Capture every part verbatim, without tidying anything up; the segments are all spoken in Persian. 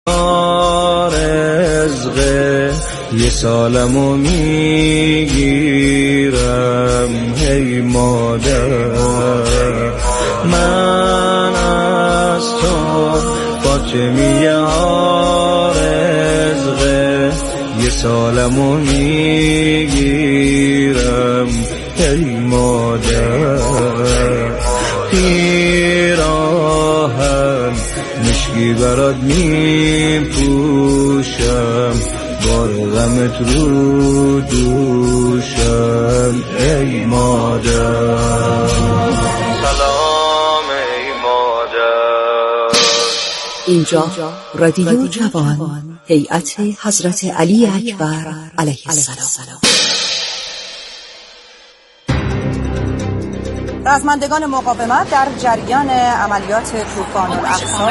رزقه یه سالمو میگیرم هی مادر، من از تو فاطمی رزقه یه سالمو میگیرم هی مادر، پیراهن مشکی برات میپوشم بار غمت رو دوشم ای مادر، سلام ای مادر. اینجا رادیو جوان، هیئت حضرت علی اکبر علیه السلام. رزمندگان مقاومت در جریان عملیات طوفان الاقصی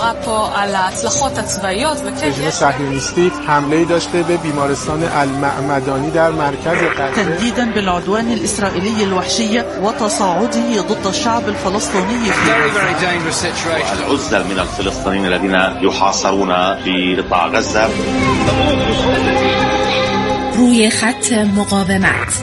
رژیم صهیونیستی حمله‌ای داشته به بیمارستان المعمدانی در مرکز غزه، تهديدا بالعدوان الإسرائيلي الوحشي وتصاعده ضد الشعب الفلسطيني. العزل من الفلسطينيين الذين يحاصرون في قطاع غزة. روی خط مقاومت.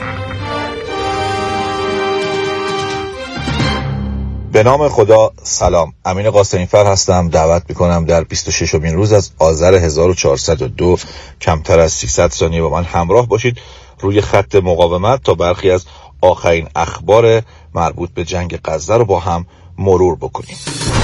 به نام خدا، سلام. امین قاسمی‌فر هستم. دعوت میکنم در بیست و ششمین روز از آذر هزار و چهارصد و دو کمتر از سیصد ثانیه با من همراه باشید روی خط مقاومت تا برخی از آخرین اخبار مربوط به جنگ غزه رو با هم مرور بکنیم.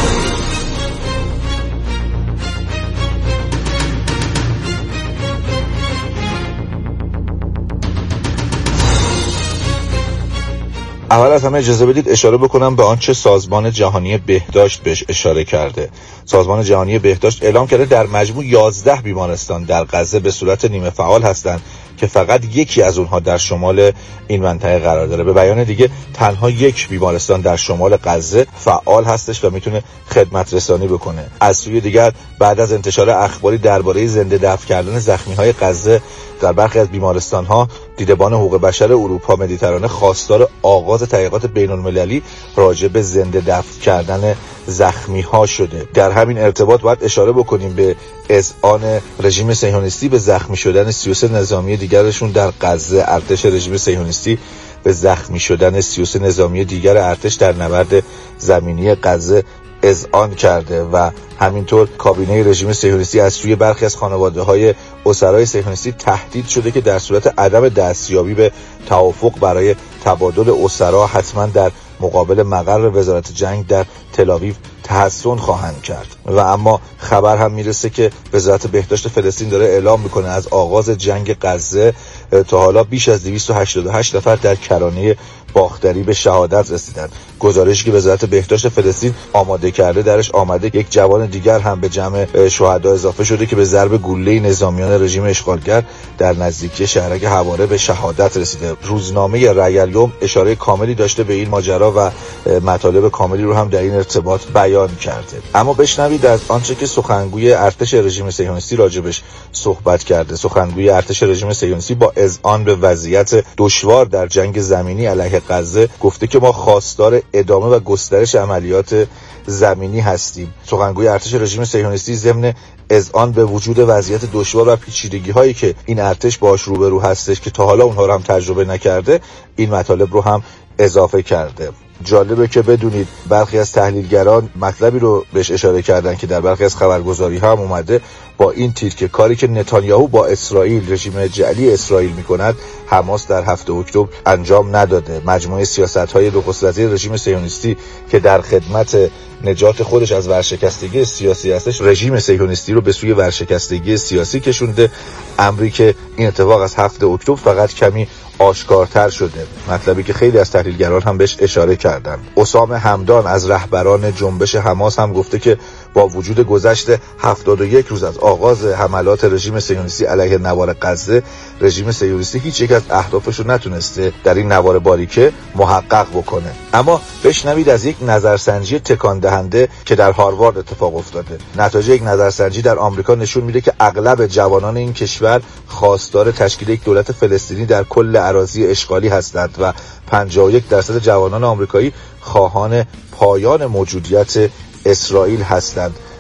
اول از همه اجازه بدید اشاره بکنم به آنچه سازمان جهانی بهداشت بهش اشاره کرده. سازمان جهانی بهداشت اعلام کرده در مجموع یازده بیمارستان در غزه به صورت نیمه فعال هستند که فقط یکی از اونها در شمال این منطقه قرار داره. به بیان دیگه تنها یک بیمارستان در شمال غزه فعال هستش و میتونه خدمت رسانی بکنه. از سوی دیگر بعد از انتشار اخباری درباره زنده دفن کردن زخمی‌های غزه در برخی از بیمارستان‌ها، دیدبان حقوق بشر اروپا مدیترانه خواستار آغاز تحقیقات بین‌المللی راجع به زنده دفن کردن زخمی‌ها شده. در همین ارتباط باید اشاره بکنیم به اذعان رژیم صهیونیستی به زخمی شدن سی و سه نظامی دیگرشون در غزه. ارتش رژیم صهیونیستی به زخمی شدن سی و سه نظامی دیگر ارتش در نبرد زمینی غزه اذعان کرده و همینطور کابینه رژیم صهیونیستی از سوی برخی از خانواده‌های اسرای صهیونیستی تهدید شده که در صورت عدم دستیابی به توافق برای تبادل اسرا حتما در مقابل مقر وزارت جنگ در تل‌آویو تحصن خواهند کرد. و اما خبر هم میرسه که وزارت بهداشت فلسطین داره اعلام میکنه از آغاز جنگ غزه تا حالا بیش از دویست و هشتاد و هشت نفر در کرانه باختری به شهادت رسیدند. گزارشی که وزارت بهداشت فلسطین آماده کرده درش آمده یک جوان دیگر هم به جمع شهدا اضافه شده که به ضرب گوله‌ای نظامیان رژیم اشغالگر در نزدیکی شهرک حواره به شهادت رسیده. روزنامه رأی الیوم اشاره کاملی داشته به این ماجرا و مطالب کاملی رو هم در این ارتباط بیان کرده. اما بشنوید از آنچه که سخنگوی ارتش رژیم صهیونیستی راجبش صحبت کرده. سخنگوی ارتش رژیم صهیونیستی با اذعان به وضعیت دشوار در جنگ زمینی علیه غزه گفته که ما خواستار ادامه و گسترش عملیات زمینی هستیم. سخنگوی ارتش رژیم صهیونیستی ضمن اذعان به وجود وضعیت دشوار و پیچیدگی هایی که این ارتش باهاش روبرو هستش که تا حالا اونها رو هم تجربه نکرده، این مطالب رو هم اضافه کرده. جالبه که بدونید برخی از تحلیلگران مطلبی رو بهش اشاره کردن که در برخی از خبرگزاری ها هم اومده با این تیر که کاری که نتانیاهو با اسرائیل، رژیم جعلی اسرائیل میکند، حماس در هفتم اکتبر انجام نداده. مجموعه سیاست‌های نخست وزیر رژیم صهیونیستی که در خدمت نجات خودش از ورشکستگی سیاسی هستش، رژیم صهیونیستی رو به سوی ورشکستگی سیاسی کشونده. امری که این اتفاق از هفتم اکتبر فقط کمی آشکارتر شده، مطلبی که خیلی از تحلیلگران هم بهش اشاره کردن. اسامه همدان از رهبران جنبش حماس هم گفته که با وجود گذشت هفتاد و یک روز از آغاز حملات رژیم صهیونیستی علیه نوار غزه، رژیم صهیونیستی هیچ یک از اهدافش رو نتونسته در این نوار باریکه محقق بکنه. اما بشنوید از یک نظرسنجی تکان دهنده که در هاروارد اتفاق افتاده. نتایج یک نظرسنجی در آمریکا نشون میده که اغلب جوانان این کشور خواستار تشکیل یک دولت فلسطینی در کل اراضی اشغالی هستند و پنجاه و یک درصد جوانان آمریکایی خواهان پایان موجودیت اسرائیل هستند.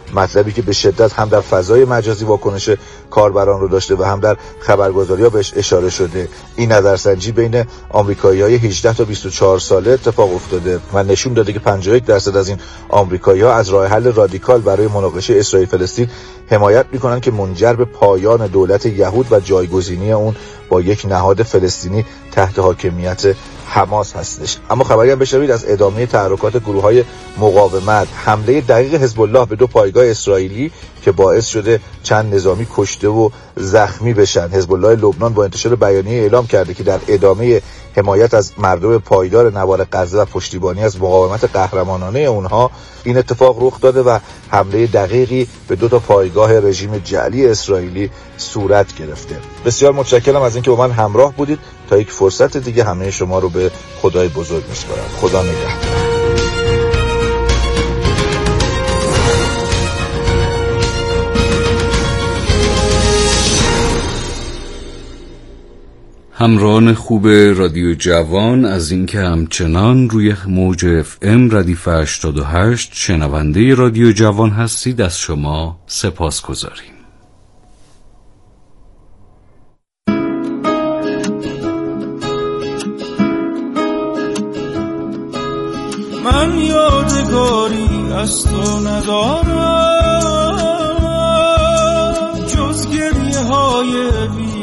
مطلبی که به شدت هم در فضای مجازی واکنش کاربران رو داشته و هم در خبرگزاری‌ها بهش اشاره شده. این نظرسنجی بین آمریکایی‌های هجده تا بیست و چهار ساله اتفاق افتاده و نشون داده که پنجاه و یک درصد از این آمریکایی‌ها از راه حل رادیکال برای مناقشه اسرائیل فلسطین حمایت می‌کنند که منجر به پایان دولت یهود و جایگزینی اون با یک نهاد فلسطینی تحت حاکمیت حماس هستش. اما خبری هم بشنوید از ادامه تحرکات گروه‌های مقاومت. حمله دقیق حزب الله به دو پایگاه اسرائیلی که باعث شده چند نظامی کشته و زخمی بشن. حزب الله لبنان با انتشار بیانیه اعلام کرده که در ادامه حمایت از مردم پایدار نوار غزه و پشتیبانی از مقاومت قهرمانانه اونها این اتفاق رخ داده و حمله دقیقی به دو تا پایگاه رژیم جعلی اسرائیلی صورت گرفته. بسیار متشکرم از اینکه با من همراه بودید. تا یک فرصت دیگه همه شما رو به خدای بزرگ میسپارم. خدا نگهدار. همراهان خوب رادیو جوان، از اینکه همچنان روی موج اف ام ردیف هشتاد و هشت شنونده رادیو جوان هستید، از شما سپاس گذاریم. من یادگاری از تو ندارم جز گریه های بی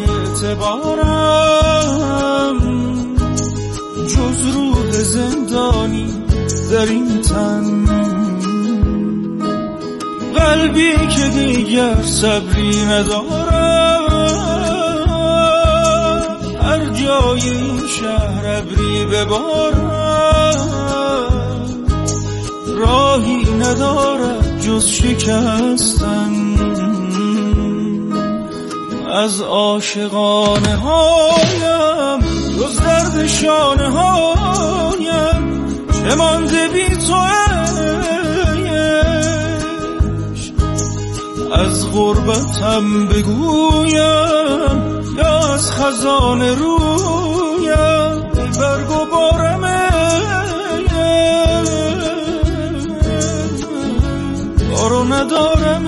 اعتبارم، جز روح زندانی در این تن، قلبی که دیگر صبری ندارم، هر جای این شهر ابری ببارم، راهی ندارد جز شکستن از عاشقانه هایم، جز درد شانه هایم چه مانده بی تو عشق، از غربتم بگویم یا از خزان رویم، ای برگ و بارم بارو ندارم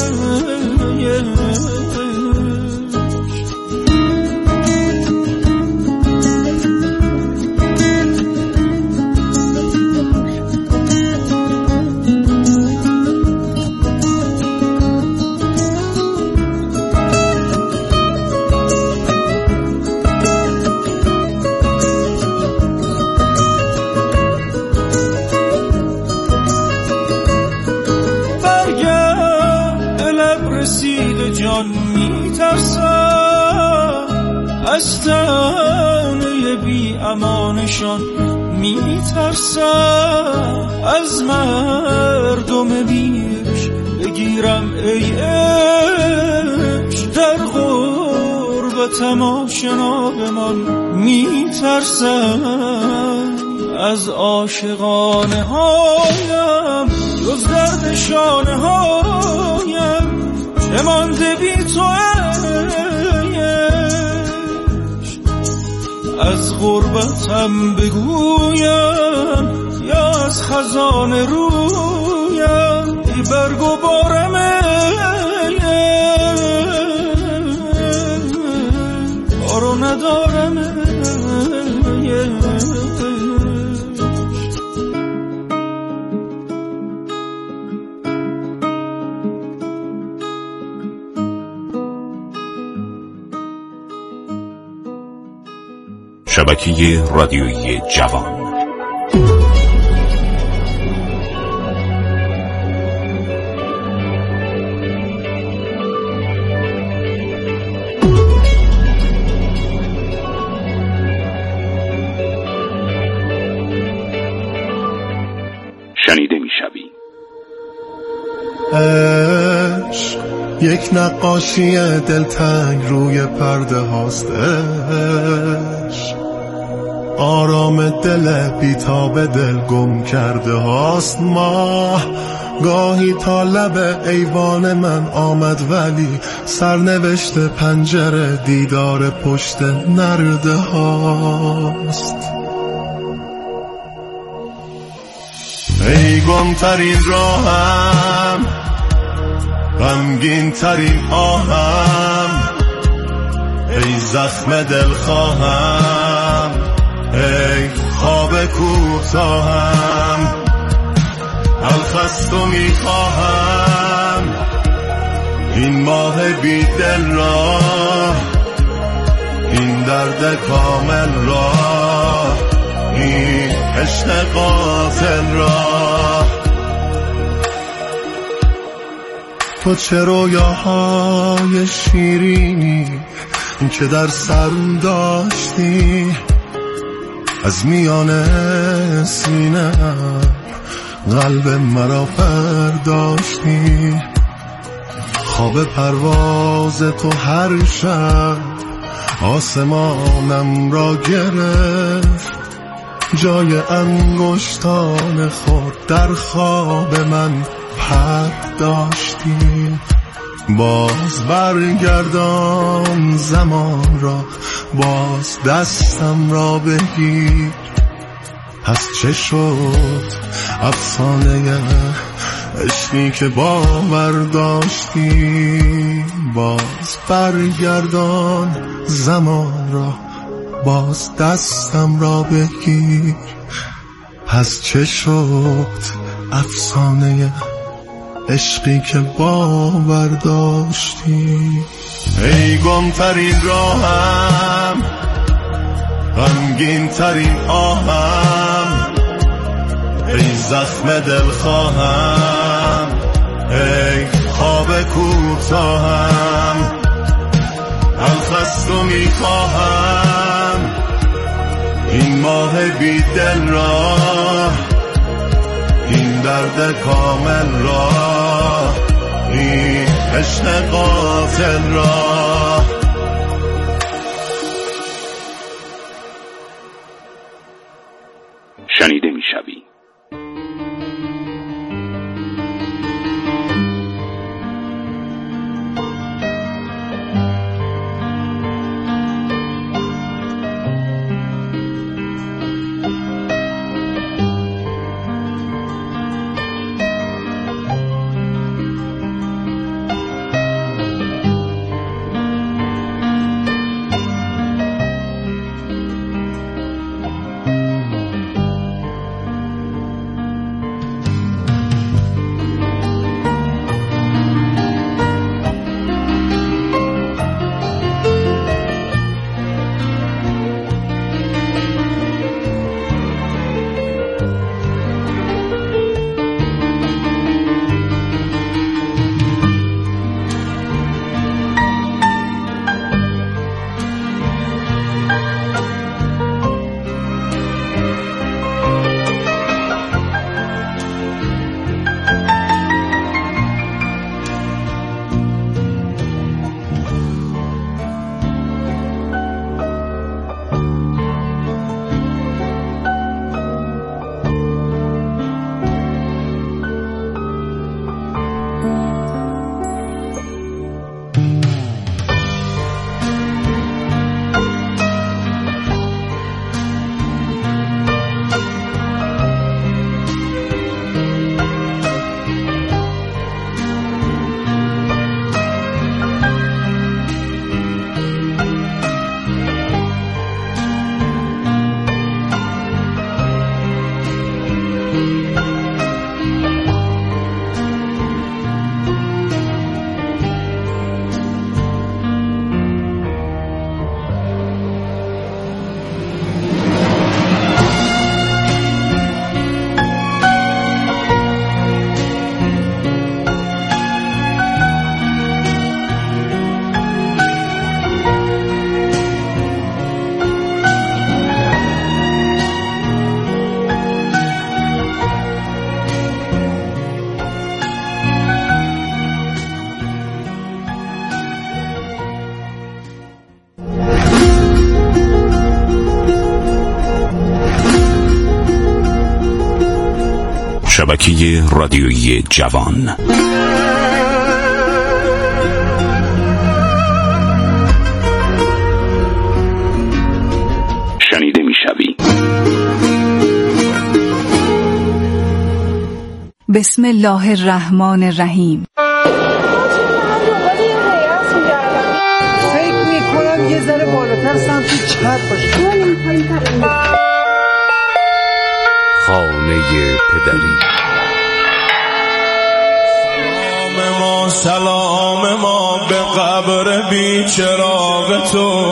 جان می ترسم، از تنه بی امانشان می ترسم، از مردم بیش بگیرم ای عشق، در غربتم آشنا بمان می ترسم، از عاشقانه هایم جز درد شانه هایم چه مانده بی تو عشق، از غربتم بگویم یا از خزان رویم، ای برگ و بارم بارو ندارم شبکه رادیویی جوان. شنیده میشوی. عشق یک نقاشی دلتنگ روی پرده هاست، عشق آرام دل بیتاب دل گم کرده هاست، ماه گاهی تا لب ایوان من آمد ولی سرنوشت پنجره دیدار پشت نرده هاست. ای گمترین راهم غمگین ترین آهم، ای زخم دل خواهم، ای خواب کوتاهم، الخستو میخواهم این ماه بی دل را، این درد کامل را، این عشق قاتل را. تو چه رویاهای شیرینی که در سر داشتی، از میان سینه قلب مرا پرداشتی. خواب پرواز تو هر شب آسمانم را گرفت، جای انگشتان خود در خواب من پرداشتی. باز برگردان زمان را، باز دستم را بگیر، پس چه شد افسانه عشقی که باور داشتی. باز برگردان زمان را، باز دستم را بگیر، پس چه شد افسانه عشقی که باور داشتی. ای گم ترین راهم، غمگین ترین آهم، ای زخم دل خواهم، ای خواب کوتاهم، الخستو میخواهم این ماه بی دل را، این درد کامل را، این عشق قاتل را. شنیده میشوی. شبکه رادیویی جوان. شنیده میشوی. بسم الله الرحمن الرحیم. راحت باشید. خانه پدری. سلام ما سلام ما به قبر بی چراغ تو،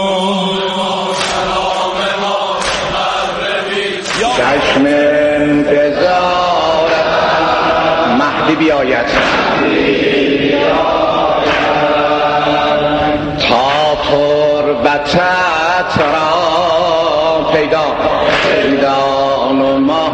چشم انتظار مهدی بیاید تا تربتت را پیدا پیدا ما.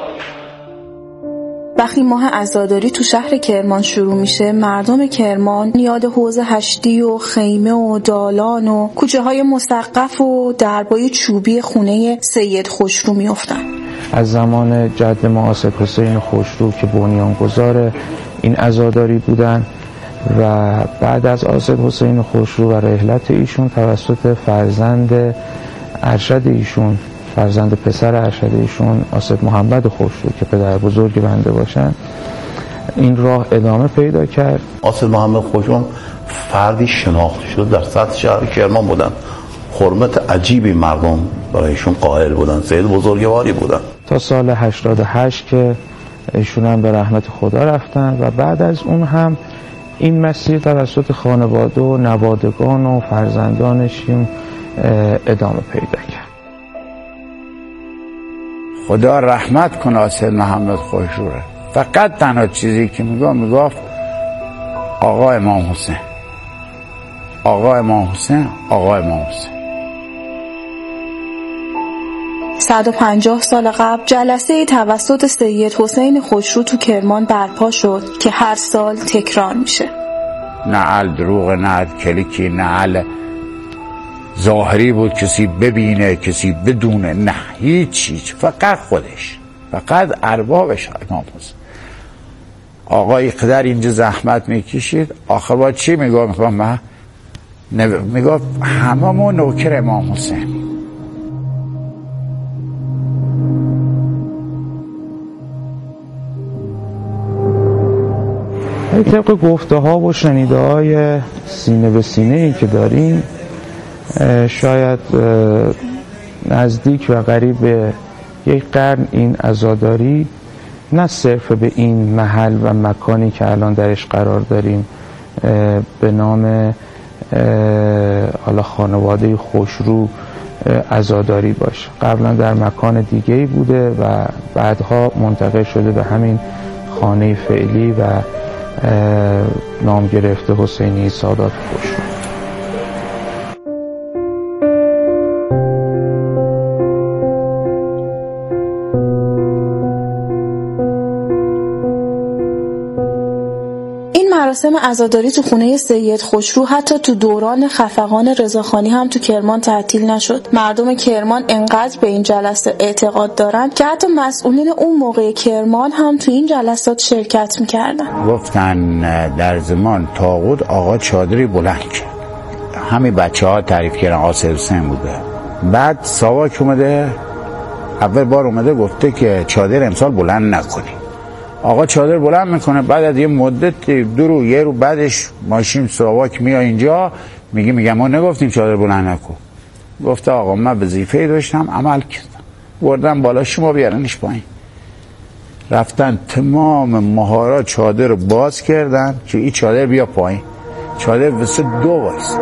وقتی ماه عزاداری تو شهر کرمان شروع میشه، مردم کرمان یاد حوض هشتی و خیمه و دالان و کوچه های مسقف و دربای چوبی خونه سید خوشرو میافتن. از زمان جد ما آصف حسین خوشرو که بنیانگذار این عزاداری بودن و بعد از آصف حسین خوشرو و رحلت ایشون توسط فرزند ارشد ایشون، فرزند پسر ارشد ایشون آصف محمد خوشرو که پدر بزرگ بنده باشن، این راه ادامه پیدا کرد. آصف محمد خوشرو فردی شناخته شد در سطح شهر کرمان بودن، حرمت عجیبی مردم برایشون قائل بودن، سید بزرگواری بودن تا سال هشتاد و هشت که ایشون هم به رحمت خدا رفتن و بعد از اون هم این مسیر توسط خانواده و نوادگان و فرزندانشون ادامه پیدا کرد. خدا رحمت کنه آصف محمد خوشرو. فقط تنها چیزی که میگم میگفت آقا امام حسین، آقا امام حسین، آقا امام حسین. صد و پنجاه سال قبل جلسه توسط سید حسین خوشرو تو کرمان برپا شد که هر سال تکرار میشه. نه دروغ، نه کلیکی، نه ظاهری بود کسی ببینه کسی بدونه، نه هیچ هیچ، فقط خودش، فقط اربابش امام حسین. آقای قدر اینجا زحمت میکشید، آخر با چی میگو؟ میگو من میگو همه ما نوکر امام حسین. طبق گفته ها و شنیده های سینه به سینه ای که داریم، شاید نزدیک و قریب به یک قرن این عزاداری نه صرف به این محل و مکانی که الان درش قرار داریم به نام حالا خانواده خوشرو عزاداری باشه، قبلا در مکان دیگه‌ای بوده و بعدها منتقل شده به همین خانه فعلی و نام گرفته حسینی سادات خوشرو. مراسم عزاداری تو خونه سید خوشرو حتی تو دوران خفقان رضاخانی هم تو کرمان تعطیل نشد. مردم کرمان انقدر به این جلسه اعتقاد دارن که حتی مسئولین اون موقع کرمان هم تو این جلسات شرکت میکردن. گفتن در زمان طاغوت آقا چادری بلند کرد، همین بچه ها تعریف کردن آصف حسین بوده. بعد ساواک اومده اول بار اومده گفته که چادر امسال بلند نکنی. آقا چادر بلند میکنه، بعد از یه مدت دو رو یه رو بعدش ماشین ساواک میاد اینجا میگه میگم ما نگفتیم چادر بلند نکن. گفته آقا من وظیفه داشتم عمل کردم، بردم بالا شما بیارنش پایین. رفتن تمام مهارا چادر رو باز کردن که این چادر بیا پایین. چادر واسه دو وایس.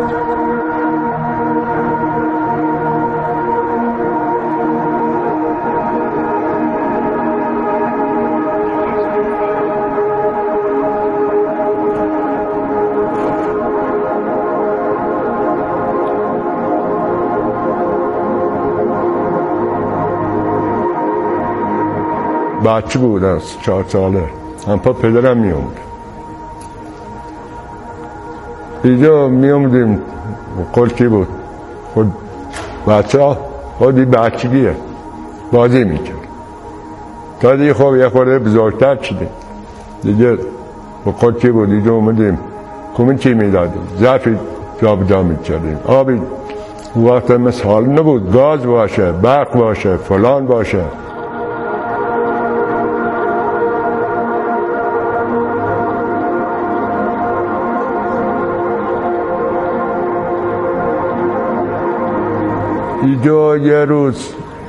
بچه بودم چهار ساله، هم پا پدرم می اومد اینجا می اومدیم. قلقی بود خود بچه ها خودی بچگیه بازی می کرد تا دیگه خوب یه خورده بزرگتر شده دیگه. با قلقی بود اینجا اومدیم کمین چی می دادیم، ظرفی جابجا می کردیم. آبی وقت مثل حال نبود، گاز باشه، برق باشه، فلان باشه. اینجا یه روز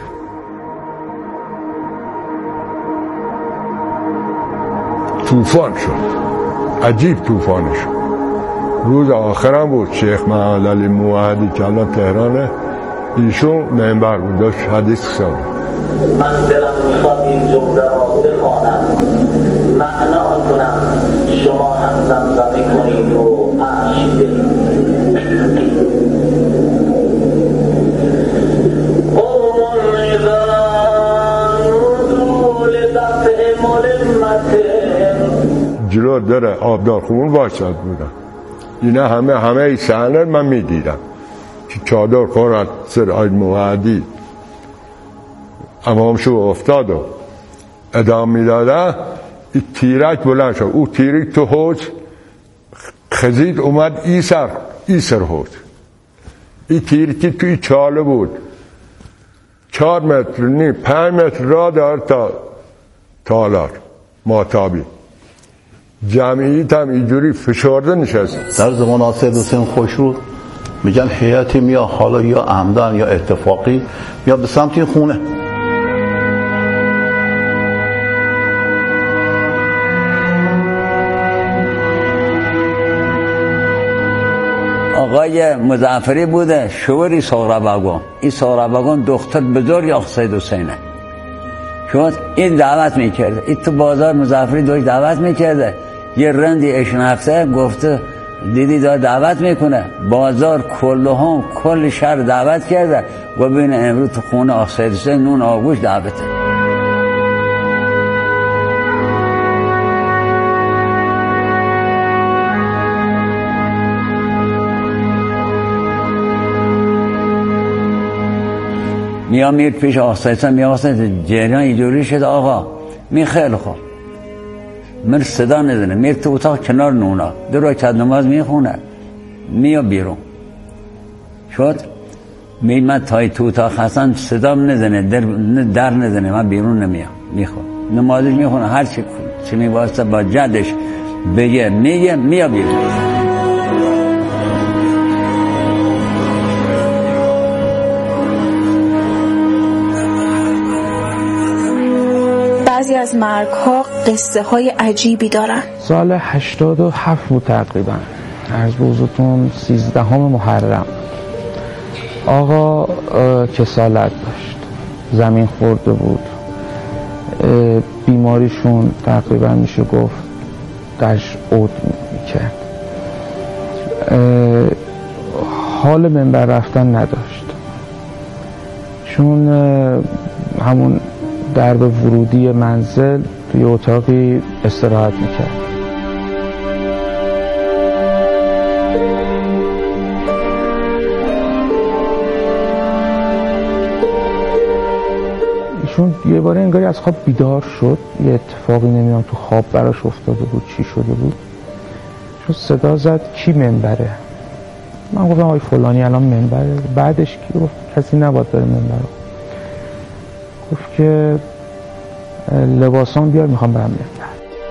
طوفان شد، عجیب طوفان شد. روز آخرم بود، شیخ محمد علی موحدی که الان تهرانه، ایشون منبر بود، داشت حدیث شد. من دلم میخواد این جمله را بخوانم، معنا کنم، شما هم زمزمه کنید و اشک بدید. جلو در آبدار خون واسد بودم، اینا همه همه ای صحنه من میدیدم که چادر خورد سر آی موحدی امامشو افتاد و ادام میداده، این تیرک بلند شد، او تیرک تو حوض خزید اومد ای سر ای سر حوض، این تیرکی توی چاله بود، چهار متر نی پنج متر را دار تا تالار ماتابی. جمعیت هم اینجوری فشارده نشست. در زمان آقای حسین خوشرو میگن هیئتی میاد، حالا یا عمدن یا اتفاقی، میاد به سمت این خونه. آقای مظفری بوده، شوری سهرابگان، این سهرابگان دختر بزرگ آقای حسینه. شد این دعوت میکرده، این تو بازار مظفری دوش دعوت میکرده، یه رندی اشناخته گفته دیدی دار دعوت میکنه، بازار کلهم کل شهر دعوت کرده و بین امروز تو خونه آقای حسین نون آگوش دعوته. میا میر پیش آقای حسین، میا حسین جریان اینجوری شد آقا، می خیلی خوب، من صدا نزنه، میر تو اتاق کنار نونا دو رکعت نماز میخونه، میا بیرون. شد می من تای تو اتاق هستم، صدا نزنه، در, در نزنه، من بیرون نمیام، میخوام نمازش میخونه، هر چی چی میواسطه با جدش بگه میگه، میا بیرون. بعضی از مرگ ها قصه های عجیبی دارن. سال هشتاد و هفت بود تقریبا، عرض به حضورتون سیزدهم محرم. آقا کسالت داشت، زمین خورده بود، بیماریشون تقریبا میشه گفت درش عود میکرد، حال منبر رفتن نداشت، چون همون درب ورودی منزل توی اتاقی استراحت میکرد. ایشون یه باره انگاری از خواب بیدار شد، یه اتفاقی نمیدونم تو خواب براش افتاده بود، چی شده بود، چون صدا زد کی منبره؟ من گفتم آی فلانی الان منبره. بعدش کی گفت کسی نباید داره منبره. گفت که لباسان بیار میخوام برم منبر.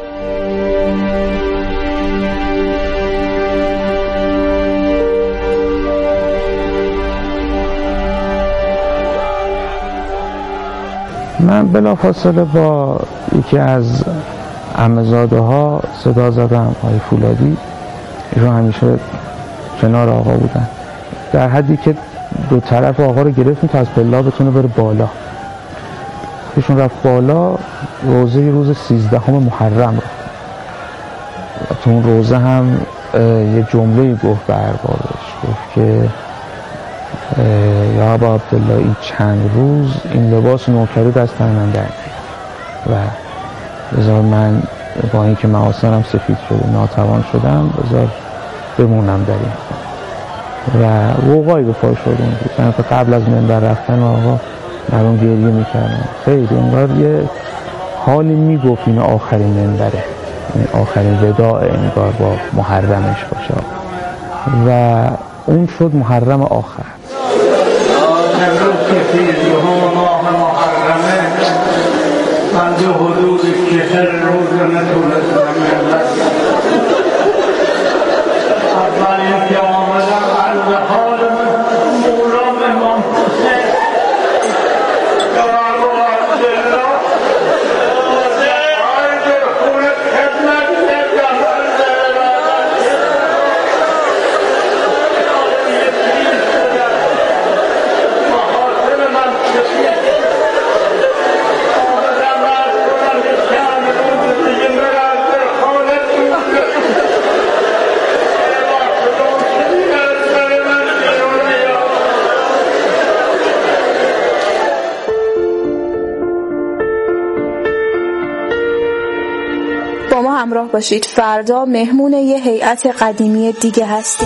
من بلافاصله با یکی از عمه‌زاده ها صدا زدم، آقای فولادی، ایشون همیشه کنار آقا بودن، در حدی که دو طرف آقا رو گرفتیم تا از پلا بتونه بره بالا. ایشون رفت بالا، روزه روز سیزدهم محرم رو، تو اون روزه هم یه جمله گفت به اربابش، گفت که یا ابا عبدالله این چند روز این لباس نوکری دست من در و بذار من با اینکه محاسنم سفید شده ناتوان شدم بذار بمونم در این و وقایی به پای شده بود. من قبل از منبر رفتن آقا مردم گریه میکردن، خیلی انگار یه حالی میگفت این آخرین منبره، آخرین وداع انگار با محرمش باشه و اون شد محرم آخر. امروز که سیزدهم ماه محرمه، من به حدود چهل روز نتونستم منبر. اولین که آمدم از حال من مولام امام حسین همراه باشید. فردا مهمون یه هیئت قدیمی دیگه هستیم.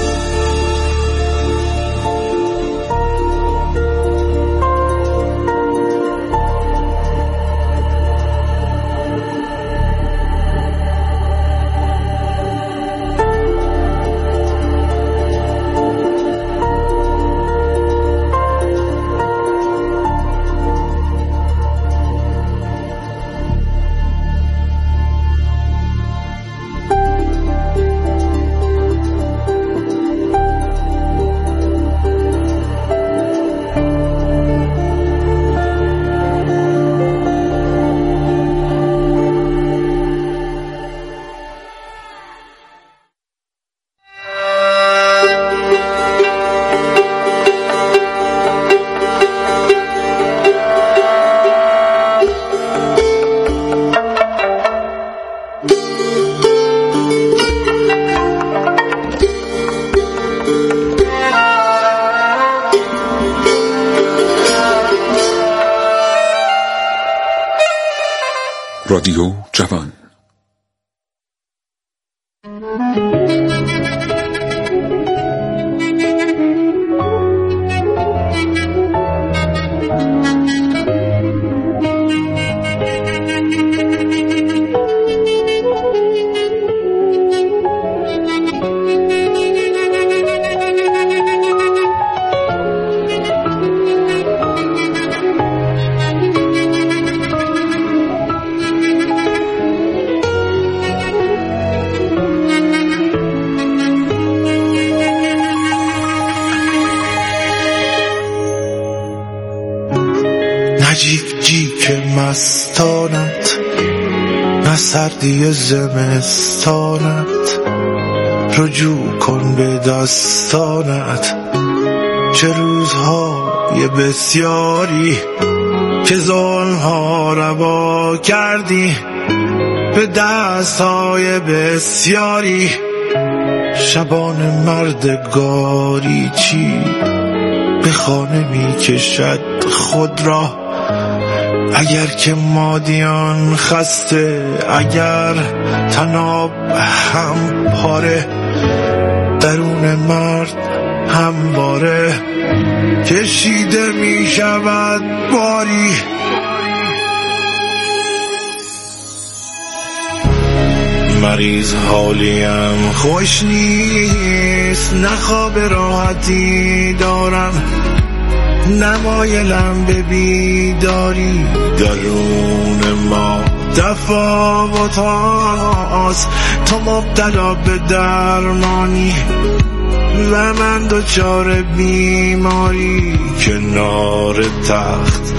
رادیو جوان. جیک جیک مستانت، نه سردی زمستانت، رجوع کن به دستانت. چه روزهای بسیاری که ظلمها روا کردی، به دستهای بسیاری شبان مردگاری چی به خانه می کشد خود را. اگر که مادیان خسته، اگر تناب هم پاره، درون مرد همواره کشیده می شود باری. مریض حالیم خوش نیست، نه خواب راحتی دارم، نمایلم به بیداری. درون ما تفاوت هاست، تو مبتلا به درمانی و من دچار بیماری. کنار تخت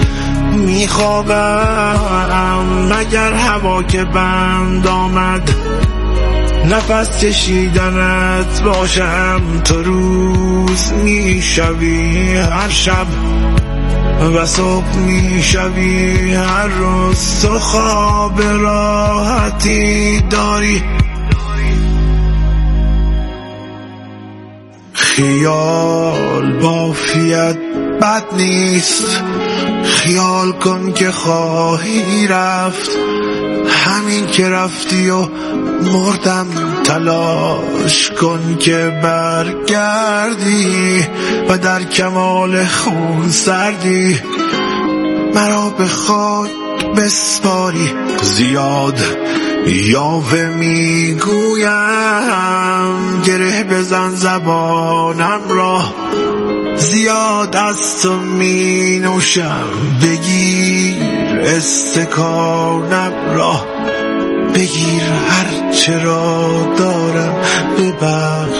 میخوابم، مگر هوا که بند آمد نفس کشیدنت باشم. تو روز میشوی هر شب و صبح میشوی هر روز. تو خواب راحتی داری، خیال بافیت بد نیست. خیال کن که خواهی رفت، همین که رفتی و مردم. تلاش کن که برگردی و در کمال خون سردی مرا به خاک بسپاری. زیاد یاوه میگویم، گره بزن زبانم را. زیاد از تو می نوشم، بگیر استکانم را. بگیر هر چه را دارم، ببخش